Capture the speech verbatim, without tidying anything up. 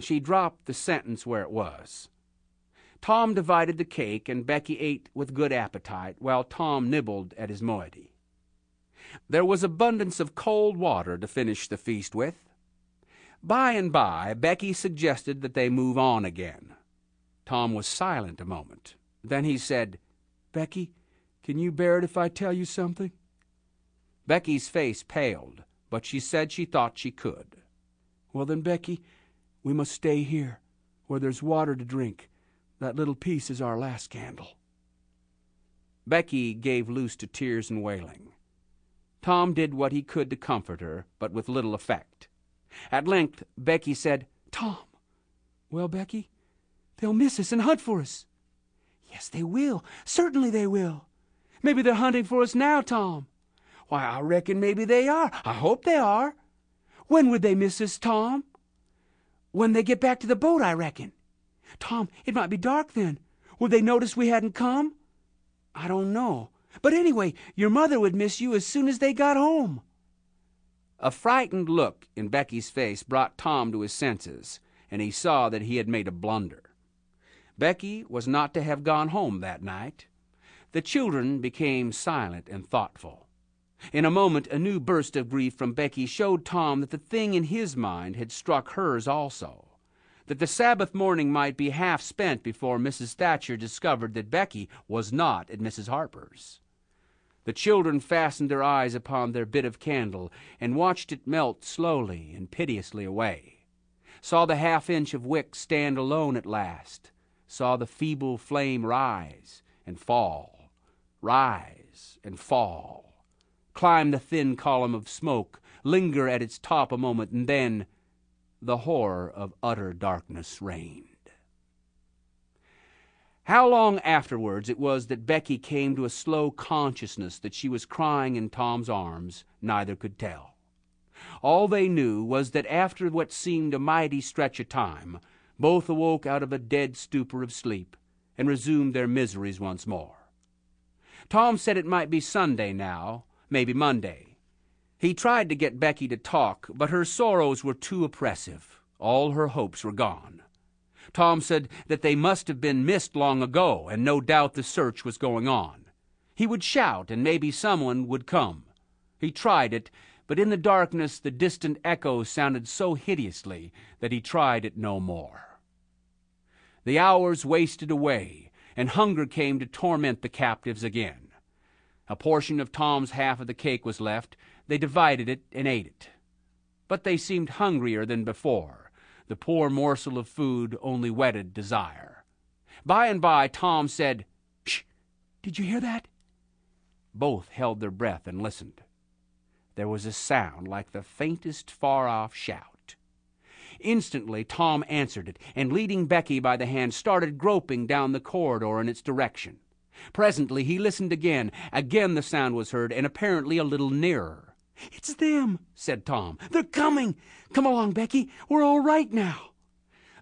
she dropped the sentence where it was. Tom divided the cake, and Becky ate with good appetite, while Tom nibbled at his moiety. There was abundance of cold water to finish the feast with. By and by, Becky suggested that they move on again. Tom was silent a moment. Then he said, "Becky, can you bear it if I tell you something?" Becky's face paled, but she said she thought she could. "Well then, Becky, we must stay here, where there's water to drink. That little piece is our last candle." Becky gave loose to tears and wailing. Tom did what he could to comfort her, but with little effect. At length, Becky said, "Tom." "Well, Becky, they'll miss us and hunt for us." "Yes, they will. Certainly they will." "Maybe they're hunting for us now, Tom." "Why, I reckon maybe they are. I hope they are." "When would they miss us, Tom?" "When they get back to the boat, I reckon." "Tom, it might be dark then. Would they notice we hadn't come?" "I don't know. But anyway, your mother would miss you as soon as they got home." A frightened look in Becky's face brought Tom to his senses, and he saw that he had made a blunder. Becky was not to have gone home that night. The children became silent and thoughtful. In a moment, a new burst of grief from Becky showed Tom that the thing in his mind had struck hers also, that the Sabbath morning might be half spent before Missus Thatcher discovered that Becky was not at Missus Harper's. The children fastened their eyes upon their bit of candle and watched it melt slowly and piteously away, saw the half-inch of wick stand alone at last, saw the feeble flame rise and fall, rise and fall, climb the thin column of smoke, linger at its top a moment, and then the horror of utter darkness reigned. How long afterwards it was that Becky came to a slow consciousness that she was crying in Tom's arms, neither could tell. All they knew was that after what seemed a mighty stretch of time, both awoke out of a dead stupor of sleep and resumed their miseries once more. Tom said it might be Sunday now, maybe Monday. He tried to get Becky to talk, but her sorrows were too oppressive. All her hopes were gone. Tom said that they must have been missed long ago, and no doubt the search was going on. He would shout, and maybe someone would come. He tried it, but in the darkness the distant echoes sounded so hideously that he tried it no more. The hours wasted away, and hunger came to torment the captives again. A portion of Tom's half of the cake was left. They divided it and ate it. But they seemed hungrier than before. The poor morsel of food only whetted desire. By and by Tom said, "Shh! Did you hear that?" Both held their breath and listened. There was a sound like the faintest far-off shout. Instantly Tom answered it, and leading Becky by the hand, started groping down the corridor in its direction. Presently he listened again. Again the sound was heard, and apparently a little nearer. "It's them," said Tom. "They're coming. Come along, Becky. We're all right now."